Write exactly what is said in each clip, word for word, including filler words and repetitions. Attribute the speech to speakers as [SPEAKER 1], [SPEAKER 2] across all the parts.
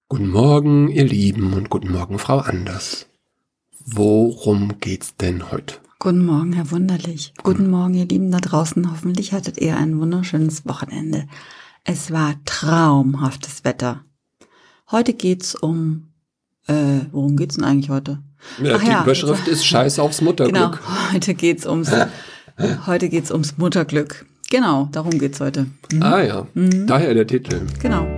[SPEAKER 1] Guten Morgen, ihr Lieben, und guten Morgen, Frau Anders. Worum geht's denn heute?
[SPEAKER 2] Guten Morgen, Herr Wunderlich. Guten Morgen, ihr Lieben da draußen. Hoffentlich hattet ihr ein wunderschönes Wochenende. Es war traumhaftes Wetter. Heute geht's um, äh, worum geht's denn eigentlich heute?
[SPEAKER 1] Ja,
[SPEAKER 2] Ach
[SPEAKER 1] die
[SPEAKER 2] ja,
[SPEAKER 1] Überschrift ist Scheiß aufs Mutterglück.
[SPEAKER 2] Genau, heute geht's ums, heute geht's ums Mutterglück. Genau, darum geht's heute.
[SPEAKER 1] Mhm. Ah ja, mhm. Daher der Titel.
[SPEAKER 2] Genau.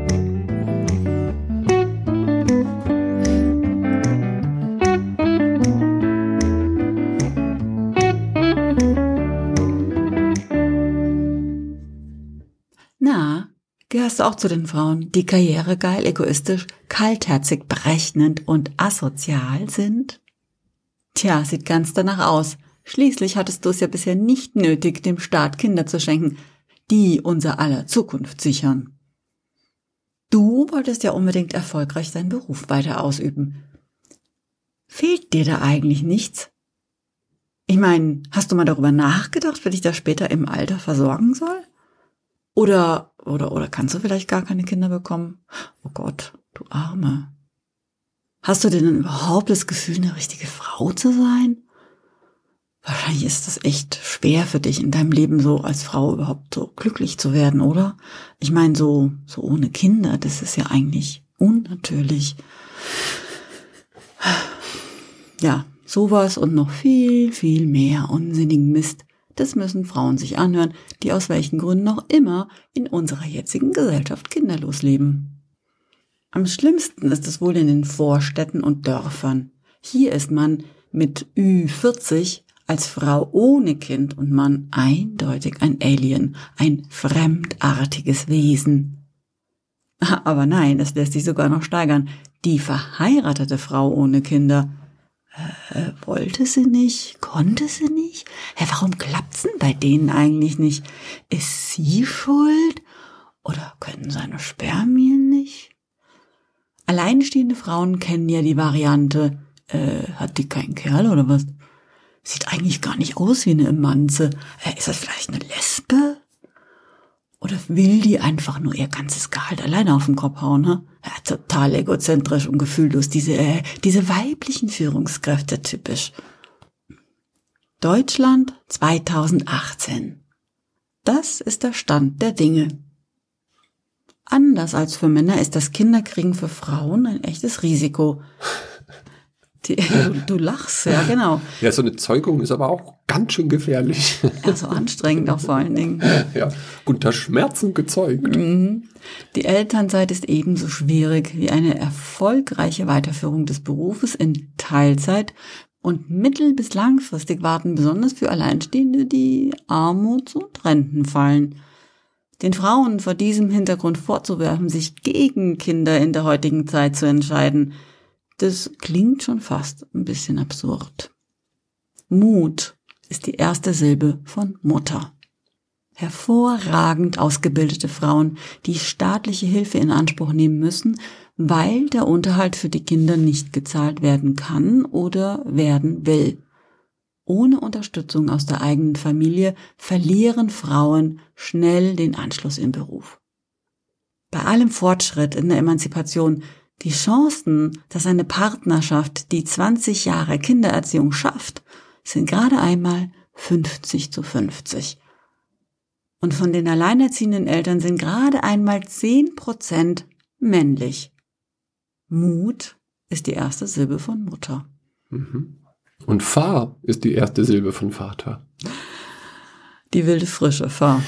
[SPEAKER 2] Na, gehörst du auch zu den Frauen, die karrieregeil, egoistisch, kaltherzig, berechnend und asozial sind? Tja, sieht ganz danach aus. Schließlich hattest du es ja bisher nicht nötig, dem Staat Kinder zu schenken, die unser aller Zukunft sichern. Du wolltest ja unbedingt erfolgreich deinen Beruf weiter ausüben. Fehlt dir da eigentlich nichts? Ich meine, hast du mal darüber nachgedacht, wer dich da später im Alter versorgen soll? Oder, oder, oder kannst du vielleicht gar keine Kinder bekommen? Oh Gott, du Arme. Hast du denn dann überhaupt das Gefühl, eine richtige Frau zu sein? Wahrscheinlich ist das echt schwer für dich in deinem Leben so als Frau überhaupt so glücklich zu werden, oder? Ich meine, so, so ohne Kinder, das ist ja eigentlich unnatürlich. Ja, sowas und noch viel, viel mehr unsinnigen Mist. Das müssen Frauen sich anhören, die aus welchen Gründen auch immer in unserer jetzigen Gesellschaft kinderlos leben. Am schlimmsten ist es wohl in den Vorstädten und Dörfern. Hier ist man mit Ü vierzig als Frau ohne Kind und Mann eindeutig ein Alien, ein fremdartiges Wesen. Aber nein, es lässt sich sogar noch steigern. Die verheiratete Frau ohne Kinder, Äh, wollte sie nicht? Konnte sie nicht? Hä, warum klappt's denn bei denen eigentlich nicht? Ist sie schuld? Oder können seine Spermien nicht? Alleinstehende Frauen kennen ja die Variante, äh, hat die keinen Kerl oder was? Sieht eigentlich gar nicht aus wie eine Emanze. Äh, ist das vielleicht eine Lesbe? Oder will die einfach nur ihr ganzes Gehalt alleine auf den Kopf hauen, ne? Ja, total egozentrisch und gefühllos. Diese, äh, diese weiblichen Führungskräfte, typisch. Deutschland zweitausendachtzehn. Das ist der Stand der Dinge. Anders als für Männer ist das Kinderkriegen für Frauen ein echtes Risiko. Die, du, du lachst, ja genau.
[SPEAKER 1] Ja, so eine Zeugung ist aber auch ganz schön gefährlich.
[SPEAKER 2] Ja, so anstrengend auch vor allen Dingen.
[SPEAKER 1] Ja, unter Schmerzen gezeugt.
[SPEAKER 2] Die Elternzeit ist ebenso schwierig wie eine erfolgreiche Weiterführung des Berufes in Teilzeit und mittel- bis langfristig warten besonders für Alleinstehende die Armuts- und Rentenfallen. Den Frauen vor diesem Hintergrund vorzuwerfen, sich gegen Kinder in der heutigen Zeit zu entscheiden, das klingt schon fast ein bisschen absurd. Mut ist die erste Silbe von Mutter. Hervorragend ausgebildete Frauen, die staatliche Hilfe in Anspruch nehmen müssen, weil der Unterhalt für die Kinder nicht gezahlt werden kann oder werden will. Ohne Unterstützung aus der eigenen Familie verlieren Frauen schnell den Anschluss im Beruf. Bei allem Fortschritt in der Emanzipation, die Chancen, dass eine Partnerschaft die zwanzig Jahre Kindererziehung schafft, sind gerade einmal fünfzig zu fünfzig. Und von den alleinerziehenden Eltern sind gerade einmal zehn Prozent männlich. Mut ist die erste Silbe von Mutter.
[SPEAKER 1] Und Fahr ist die erste Silbe von Vater.
[SPEAKER 2] Die wilde Frische, Fahr.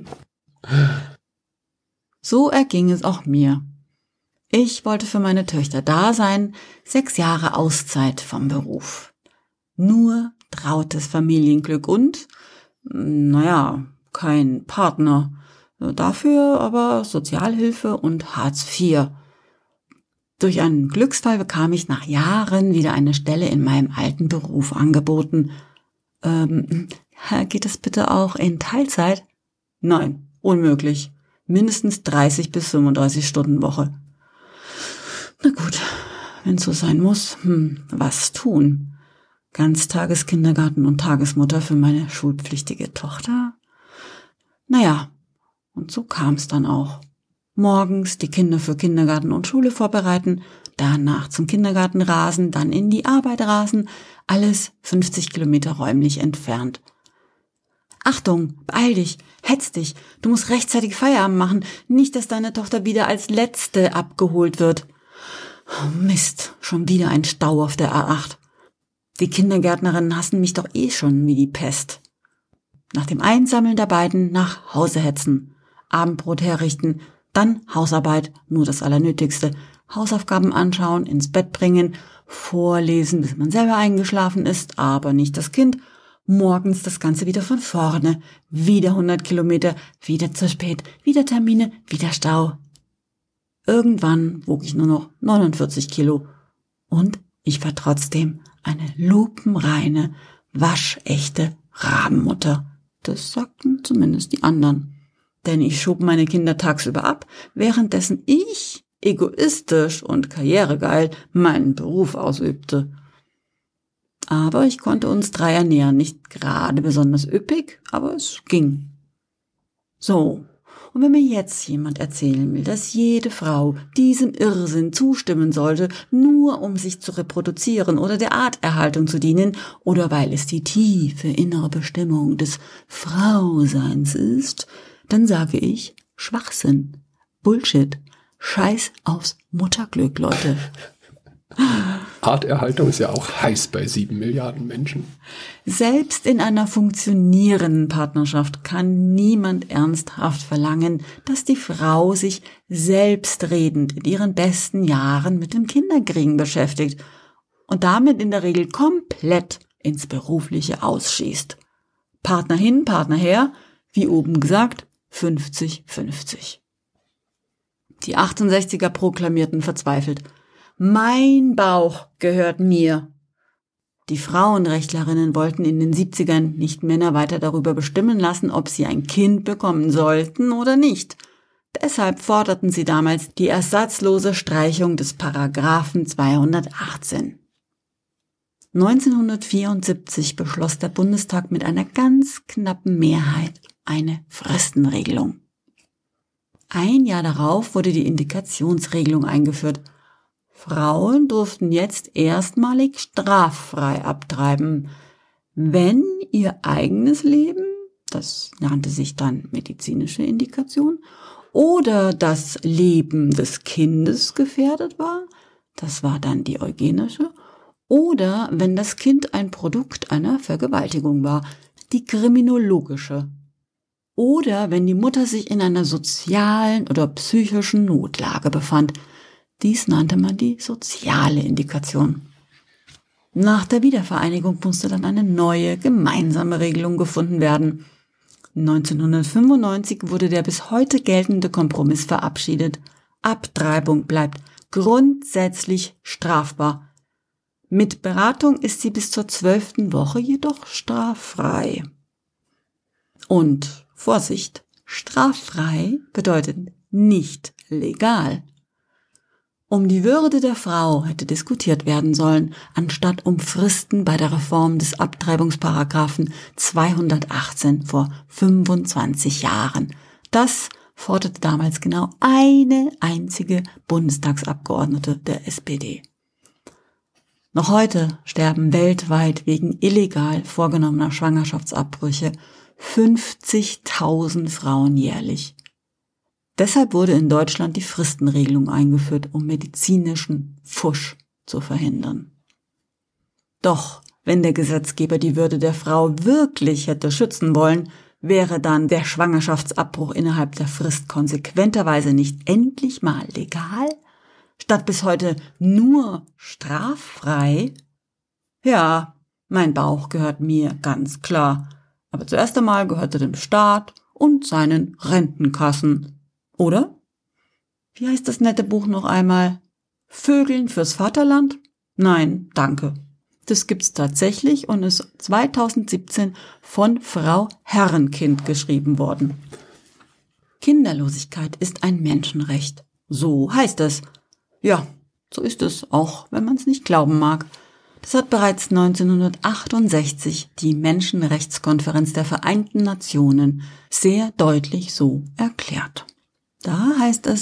[SPEAKER 2] So erging es auch mir. Ich wollte für meine Töchter da sein, sechs Jahre Auszeit vom Beruf. Nur trautes Familienglück und, naja, kein Partner. Dafür aber Sozialhilfe und Hartz vier. Durch einen Glücksfall bekam ich nach Jahren wieder eine Stelle in meinem alten Beruf angeboten. Ähm, geht es bitte auch in Teilzeit? Nein, unmöglich. Mindestens dreißig bis fünfunddreißig Stunden Woche. Na gut, wenn es so sein muss, hm, was tun? Ganztageskindergarten und Tagesmutter für meine schulpflichtige Tochter? Naja, und so kam es dann auch. Morgens die Kinder für Kindergarten und Schule vorbereiten, danach zum Kindergarten rasen, dann in die Arbeit rasen, alles fünfzig Kilometer räumlich entfernt. Achtung, beeil dich, hetz dich, du musst rechtzeitig Feierabend machen, nicht, dass deine Tochter wieder als Letzte abgeholt wird. Oh Mist, schon wieder ein Stau auf der A acht. Die Kindergärtnerinnen hassen mich doch eh schon wie die Pest. Nach dem Einsammeln der beiden nach Hause hetzen, Abendbrot herrichten, dann Hausarbeit, nur das Allernötigste, Hausaufgaben anschauen, ins Bett bringen, vorlesen, bis man selber eingeschlafen ist, aber nicht das Kind, morgens das Ganze wieder von vorne, wieder hundert Kilometer, wieder zu spät, wieder Termine, wieder Stau. Irgendwann wog ich nur noch neunundvierzig Kilo und ich war trotzdem eine lupenreine, waschechte Rabenmutter. Das sagten zumindest die anderen. Denn ich schob meine Kinder tagsüber ab, währenddessen ich, egoistisch und karrieregeil, meinen Beruf ausübte. Aber ich konnte uns drei ernähren, nicht gerade besonders üppig, aber es ging. So, und wenn mir jetzt jemand erzählen will, dass jede Frau diesem Irrsinn zustimmen sollte, nur um sich zu reproduzieren oder der Arterhaltung zu dienen, oder weil es die tiefe innere Bestimmung des Frauseins ist, dann sage ich Schwachsinn, Bullshit, Scheiß aufs Mutterglück, Leute.
[SPEAKER 1] Arterhaltung ist ja auch heiß bei sieben Milliarden Menschen.
[SPEAKER 2] Selbst in einer funktionierenden Partnerschaft kann niemand ernsthaft verlangen, dass die Frau sich selbstredend in ihren besten Jahren mit dem Kinderkriegen beschäftigt und damit in der Regel komplett ins Berufliche ausschießt. Partner hin, Partner her, wie oben gesagt, fünfzig fünfzig. Die achtundsechziger proklamierten verzweifelt: Mein Bauch gehört mir. Die Frauenrechtlerinnen wollten in den siebzigern nicht Männer weiter darüber bestimmen lassen, ob sie ein Kind bekommen sollten oder nicht. Deshalb forderten sie damals die ersatzlose Streichung des Paragraphen zweihundertachtzehn. neunzehnhundertvierundsiebzig beschloss der Bundestag mit einer ganz knappen Mehrheit eine Fristenregelung. Ein Jahr darauf wurde die Indikationsregelung eingeführt. Frauen durften jetzt erstmalig straffrei abtreiben, wenn ihr eigenes Leben, das nannte sich dann medizinische Indikation, oder das Leben des Kindes gefährdet war, das war dann die eugenische, oder wenn das Kind ein Produkt einer Vergewaltigung war, die kriminologische, oder wenn die Mutter sich in einer sozialen oder psychischen Notlage befand. Dies nannte man die soziale Indikation. Nach der Wiedervereinigung musste dann eine neue, gemeinsame Regelung gefunden werden. neunzehnhundertfünfundneunzig wurde der bis heute geltende Kompromiss verabschiedet. Abtreibung bleibt grundsätzlich strafbar. Mit Beratung ist sie bis zur zwölften Woche jedoch straffrei. Und Vorsicht, straffrei bedeutet nicht legal. Um die Würde der Frau hätte diskutiert werden sollen, anstatt um Fristen bei der Reform des Abtreibungsparagraphen zweihundertachtzehn vor fünfundzwanzig Jahren. Das forderte damals genau eine einzige Bundestagsabgeordnete der S P D. Noch heute sterben weltweit wegen illegal vorgenommener Schwangerschaftsabbrüche fünfzigtausend Frauen jährlich. Deshalb wurde in Deutschland die Fristenregelung eingeführt, um medizinischen Pfusch zu verhindern. Doch wenn der Gesetzgeber die Würde der Frau wirklich hätte schützen wollen, wäre dann der Schwangerschaftsabbruch innerhalb der Frist konsequenterweise nicht endlich mal legal, statt bis heute nur straffrei? Ja, mein Bauch gehört mir, ganz klar. Aber zuerst einmal gehört er dem Staat und seinen Rentenkassen. Oder? Wie heißt das nette Buch noch einmal? Vögeln fürs Vaterland? Nein, danke. Das gibt's tatsächlich und ist zweitausendsiebzehn von Frau Herrenkind geschrieben worden. Kinderlosigkeit ist ein Menschenrecht. So heißt es. Ja, so ist es, auch wenn man es nicht glauben mag. Das hat bereits neunzehnhundertachtundsechzig die Menschenrechtskonferenz der Vereinten Nationen sehr deutlich so erklärt. Da heißt es,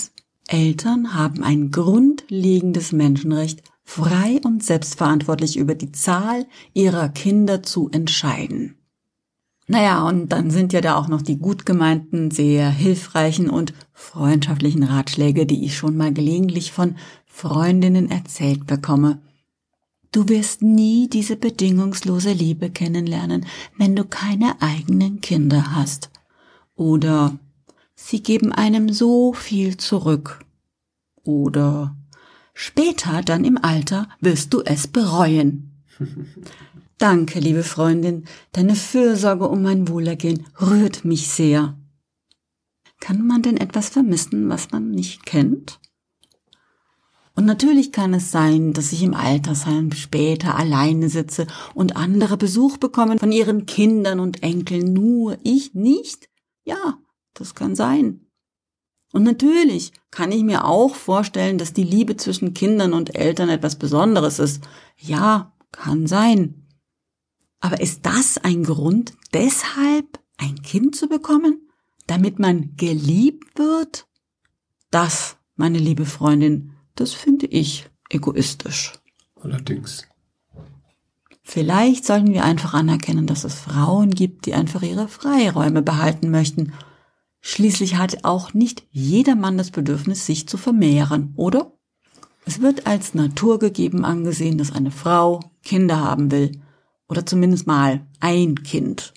[SPEAKER 2] Eltern haben ein grundlegendes Menschenrecht, frei und selbstverantwortlich über die Zahl ihrer Kinder zu entscheiden. Naja, und dann sind ja da auch noch die gut gemeinten, sehr hilfreichen und freundschaftlichen Ratschläge, die ich schon mal gelegentlich von Freundinnen erzählt bekomme. Du wirst nie diese bedingungslose Liebe kennenlernen, wenn du keine eigenen Kinder hast. Oder sie geben einem so viel zurück. Oder später, dann im Alter, wirst du es bereuen. Danke, liebe Freundin, deine Fürsorge um mein Wohlergehen rührt mich sehr. Kann man denn etwas vermissen, was man nicht kennt? Und natürlich kann es sein, dass ich im Altersheim später alleine sitze und andere Besuch bekommen von ihren Kindern und Enkeln, nur ich nicht. Ja, das kann sein. Und natürlich kann ich mir auch vorstellen, dass die Liebe zwischen Kindern und Eltern etwas Besonderes ist. Ja, kann sein. Aber ist das ein Grund, deshalb ein Kind zu bekommen, damit man geliebt wird? Das, meine liebe Freundin, das finde ich egoistisch.
[SPEAKER 1] Allerdings.
[SPEAKER 2] Vielleicht sollten wir einfach anerkennen, dass es Frauen gibt, die einfach ihre Freiräume behalten möchten. Schließlich hat auch nicht jeder Mann das Bedürfnis, sich zu vermehren, oder? Es wird als naturgegeben angesehen, dass eine Frau Kinder haben will. Oder zumindest mal ein Kind.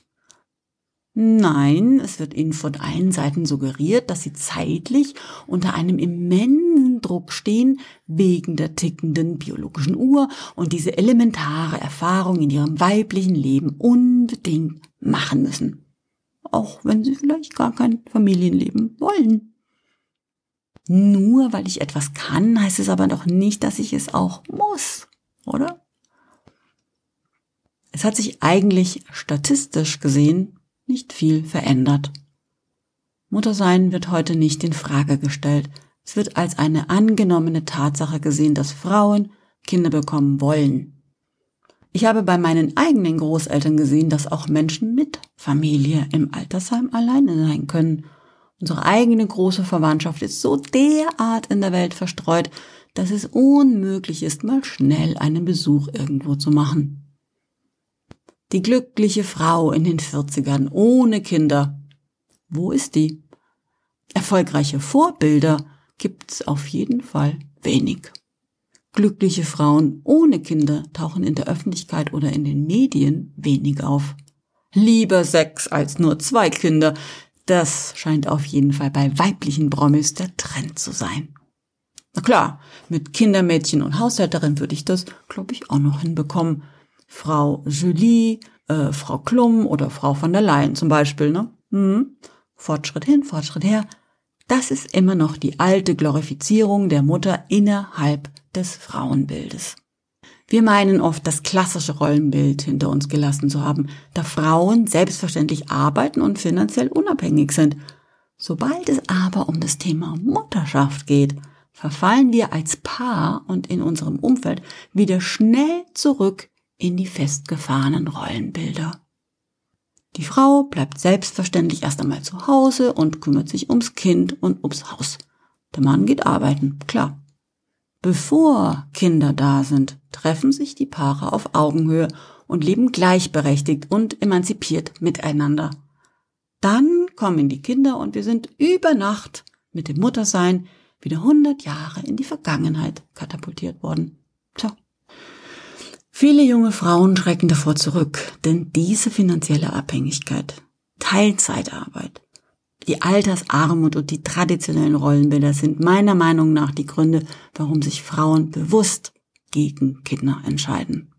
[SPEAKER 2] Nein, es wird ihnen von allen Seiten suggeriert, dass sie zeitlich unter einem immensen Druck stehen, wegen der tickenden biologischen Uhr und diese elementare Erfahrung in ihrem weiblichen Leben unbedingt machen müssen. Auch wenn sie vielleicht gar kein Familienleben wollen. Nur weil ich etwas kann, heißt es aber doch nicht, dass ich es auch muss, oder? Es hat sich eigentlich statistisch gesehen nicht viel verändert. Muttersein wird heute nicht in Frage gestellt. Es wird als eine angenommene Tatsache gesehen, dass Frauen Kinder bekommen wollen. Ich habe bei meinen eigenen Großeltern gesehen, dass auch Menschen mit Familie im Altersheim alleine sein können. Unsere eigene große Verwandtschaft ist so derart in der Welt verstreut, dass es unmöglich ist, mal schnell einen Besuch irgendwo zu machen. Die glückliche Frau in den vierzigern ohne Kinder. Wo ist die? Erfolgreiche Vorbilder gibt's auf jeden Fall wenig. Glückliche Frauen ohne Kinder tauchen in der Öffentlichkeit oder in den Medien wenig auf. Lieber sechs als nur zwei Kinder. Das scheint auf jeden Fall bei weiblichen Promis der Trend zu sein. Na klar, mit Kindermädchen und Haushälterin würde ich das, glaube ich, auch noch hinbekommen. Frau Julie, äh, Frau Klum oder Frau von der Leyen zum Beispiel, ne? Hm. Fortschritt hin, Fortschritt her. Das ist immer noch die alte Glorifizierung der Mutter innerhalb des Frauenbildes. Wir meinen oft, das klassische Rollenbild hinter uns gelassen zu haben, da Frauen selbstverständlich arbeiten und finanziell unabhängig sind. Sobald es aber um das Thema Mutterschaft geht, verfallen wir als Paar und in unserem Umfeld wieder schnell zurück in die festgefahrenen Rollenbilder. Die Frau bleibt selbstverständlich erst einmal zu Hause und kümmert sich ums Kind und ums Haus. Der Mann geht arbeiten, klar. Bevor Kinder da sind, treffen sich die Paare auf Augenhöhe und leben gleichberechtigt und emanzipiert miteinander. Dann kommen die Kinder und wir sind über Nacht mit dem Muttersein wieder hundert Jahre in die Vergangenheit katapultiert worden. Tja. Viele junge Frauen schrecken davor zurück, denn diese finanzielle Abhängigkeit, Teilzeitarbeit, die Altersarmut und die traditionellen Rollenbilder sind meiner Meinung nach die Gründe, warum sich Frauen bewusst gegen Kinder entscheiden.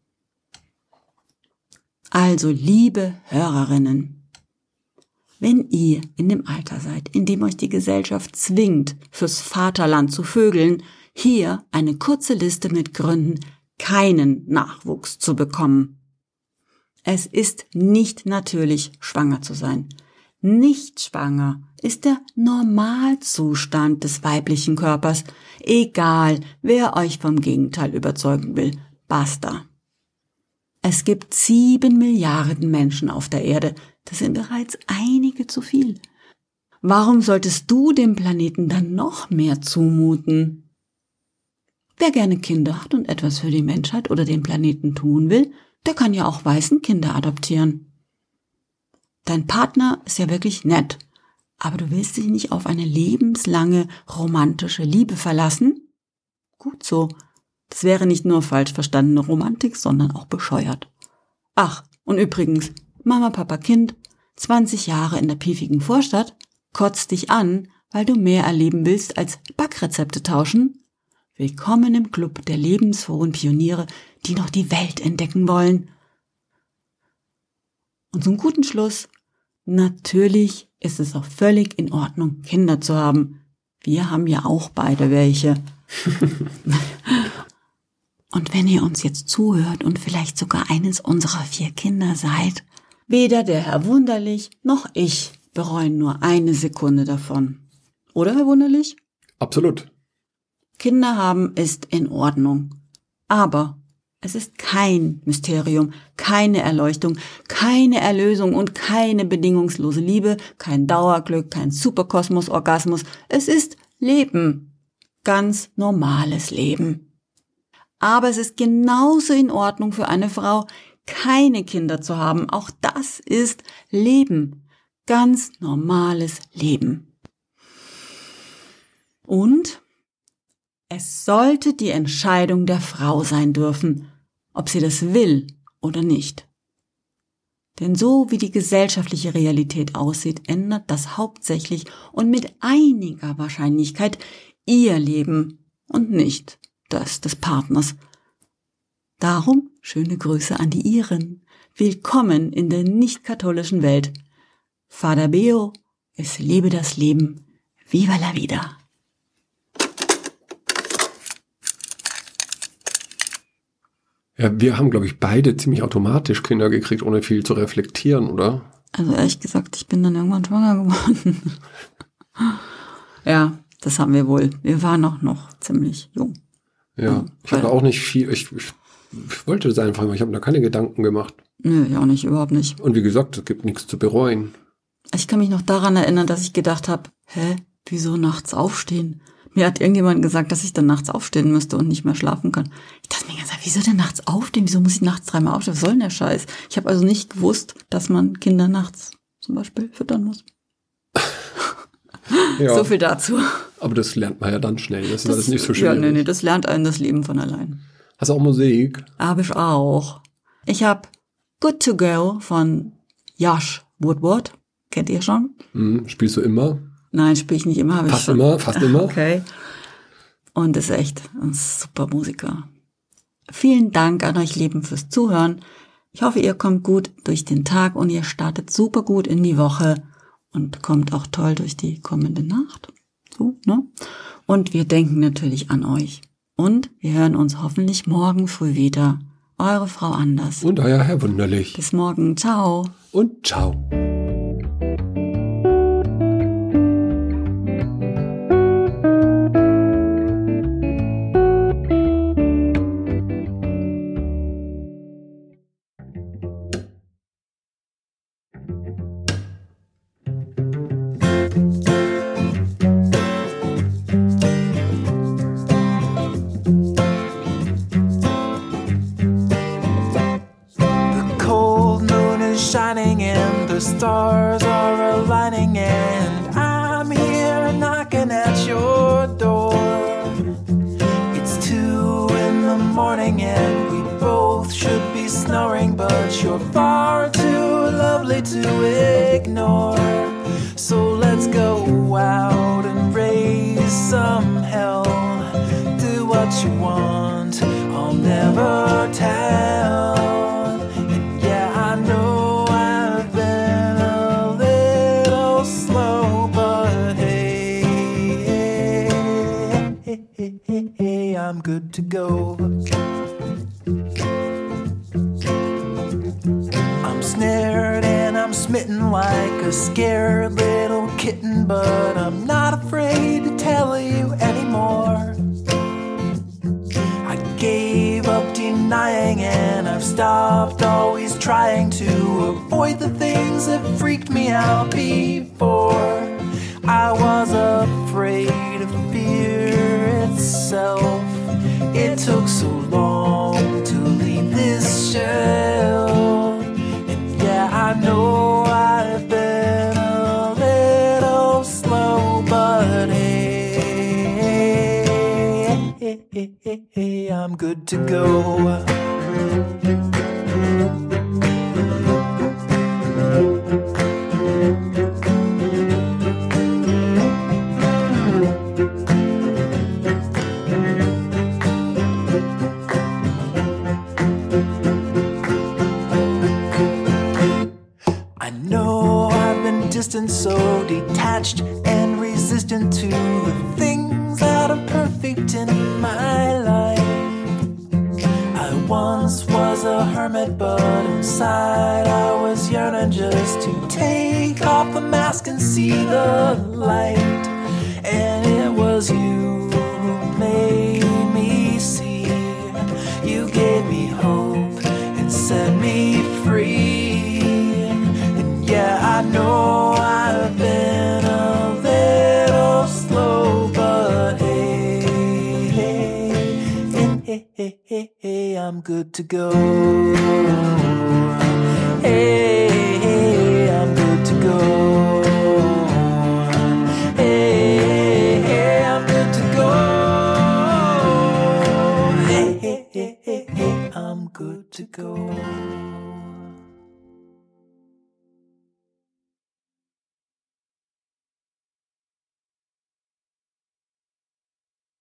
[SPEAKER 2] Also, liebe Hörerinnen, wenn ihr in dem Alter seid, in dem euch die Gesellschaft zwingt, fürs Vaterland zu vögeln, hier eine kurze Liste mit Gründen, keinen Nachwuchs zu bekommen. Es ist nicht natürlich, schwanger zu sein. Nicht schwanger ist der Normalzustand des weiblichen Körpers, egal wer euch vom Gegenteil überzeugen will. Basta. Es gibt sieben Milliarden Menschen auf der Erde, das sind bereits einige zu viel. Warum solltest du dem Planeten dann noch mehr zumuten? Wer gerne Kinder hat und etwas für die Menschheit oder den Planeten tun will, der kann ja auch Waisenkinder adoptieren. Dein Partner ist ja wirklich nett, aber du willst dich nicht auf eine lebenslange romantische Liebe verlassen? Gut so. Das wäre nicht nur falsch verstandene Romantik, sondern auch bescheuert. Ach, und übrigens, Mama, Papa, Kind, zwanzig Jahre in der piefigen Vorstadt, kotzt dich an, weil du mehr erleben willst als Backrezepte tauschen? Willkommen im Club der lebensfrohen Pioniere, die noch die Welt entdecken wollen. Und zum guten Schluss, natürlich ist es auch völlig in Ordnung, Kinder zu haben. Wir haben ja auch beide welche. Und wenn ihr uns jetzt zuhört und vielleicht sogar eines unserer vier Kinder seid, weder der Herr Wunderlich noch ich bereuen nur eine Sekunde davon. Oder, Herr Wunderlich?
[SPEAKER 1] Absolut.
[SPEAKER 2] Kinder haben ist in Ordnung. Aber es ist kein Mysterium, keine Erleuchtung, keine Erlösung und keine bedingungslose Liebe, kein Dauerglück, kein Superkosmos-Orgasmus. Es ist Leben. Ganz normales Leben. Aber es ist genauso in Ordnung für eine Frau, keine Kinder zu haben. Auch das ist Leben. Ganz normales Leben. Und es sollte die Entscheidung der Frau sein dürfen, ob sie das will oder nicht. Denn so wie die gesellschaftliche Realität aussieht, ändert das hauptsächlich und mit einiger Wahrscheinlichkeit ihr Leben und nicht das des Partners. Darum schöne Grüße an die Iren. Willkommen in der nicht-katholischen Welt. Vater Beo, es lebe das Leben. Viva la vida.
[SPEAKER 1] Ja, wir haben, glaube ich, beide ziemlich automatisch Kinder gekriegt, ohne viel zu reflektieren, oder?
[SPEAKER 2] Also ehrlich gesagt, ich bin dann irgendwann schwanger geworden. Ja, das haben wir wohl. Wir waren auch noch ziemlich jung.
[SPEAKER 1] Ja,
[SPEAKER 2] ja
[SPEAKER 1] ich habe auch nicht viel, ich, ich, ich wollte das einfach mal, ich habe da keine Gedanken gemacht.
[SPEAKER 2] Nö, ich auch nicht, überhaupt nicht.
[SPEAKER 1] Und wie gesagt, es gibt nichts zu bereuen.
[SPEAKER 2] Ich kann mich noch daran erinnern, dass ich gedacht habe, hä, wieso nachts aufstehen? Mir hat irgendjemand gesagt, dass ich dann nachts aufstehen müsste und nicht mehr schlafen kann. Ich dachte mir ganz, wieso denn nachts aufstehen? Wieso muss ich nachts dreimal aufstehen? Was soll denn der Scheiß? Ich habe also nicht gewusst, dass man Kinder nachts zum Beispiel füttern muss. Ja, so viel dazu.
[SPEAKER 1] Aber das lernt man ja dann schnell. Das, das ist alles nicht so
[SPEAKER 2] schwer.
[SPEAKER 1] schön.
[SPEAKER 2] Ja, nee, nee, das lernt einen das Leben von allein.
[SPEAKER 1] Hast du auch Musik?
[SPEAKER 2] Hab ich auch. Ich habe Good to Go von Josh Woodward. Kennt ihr schon?
[SPEAKER 1] Mhm, spielst du immer?
[SPEAKER 2] Nein, spiele ich nicht immer. Hab
[SPEAKER 1] fast
[SPEAKER 2] ich schon.
[SPEAKER 1] immer, fast immer.
[SPEAKER 2] Okay. Und ist echt ein super Musiker. Vielen Dank an euch Lieben fürs Zuhören. Ich hoffe, ihr kommt gut durch den Tag und ihr startet super gut in die Woche und kommt auch toll durch die kommende Nacht. So, ne? Und wir denken natürlich an euch. Und wir hören uns hoffentlich morgen früh wieder. Eure Frau Anders.
[SPEAKER 1] Und euer Herr Wunderlich.
[SPEAKER 2] Bis morgen. Ciao.
[SPEAKER 1] Und ciao.
[SPEAKER 3] Shining and the stars are aligning and I'm here knocking at your door. It's two in the morning and we both should be snoring, but you're far too lovely to ignore. So let's go out and raise some hell. Do what you want, I'll never tell. And yeah, I know I'm good to go. I'm snared and I'm smitten like a scared little kitten, but I'm not afraid to tell you anymore. I gave up denying and I've stopped always trying to avoid the things that freaked me out before. I was afraid of fear itself. It took so long to leave this shell. And yeah, I know I've been a little slow, but hey, hey, hey, hey, hey, I'm good to go. I know I've been distant, so detached and resistant to the things that are perfect in my life. I once was a hermit, but inside I was yearning just to take off the mask and see the light. And it was you who made me see. You gave me hope and set me free. Yeah, I know I've been a little slow, but hey, hey, hey, hey, hey, hey, hey, I'm good to go. Hey, hey, I'm good to go. Hey, hey, I'm good to go. Hey, hey, hey, hey, hey, I'm good to go.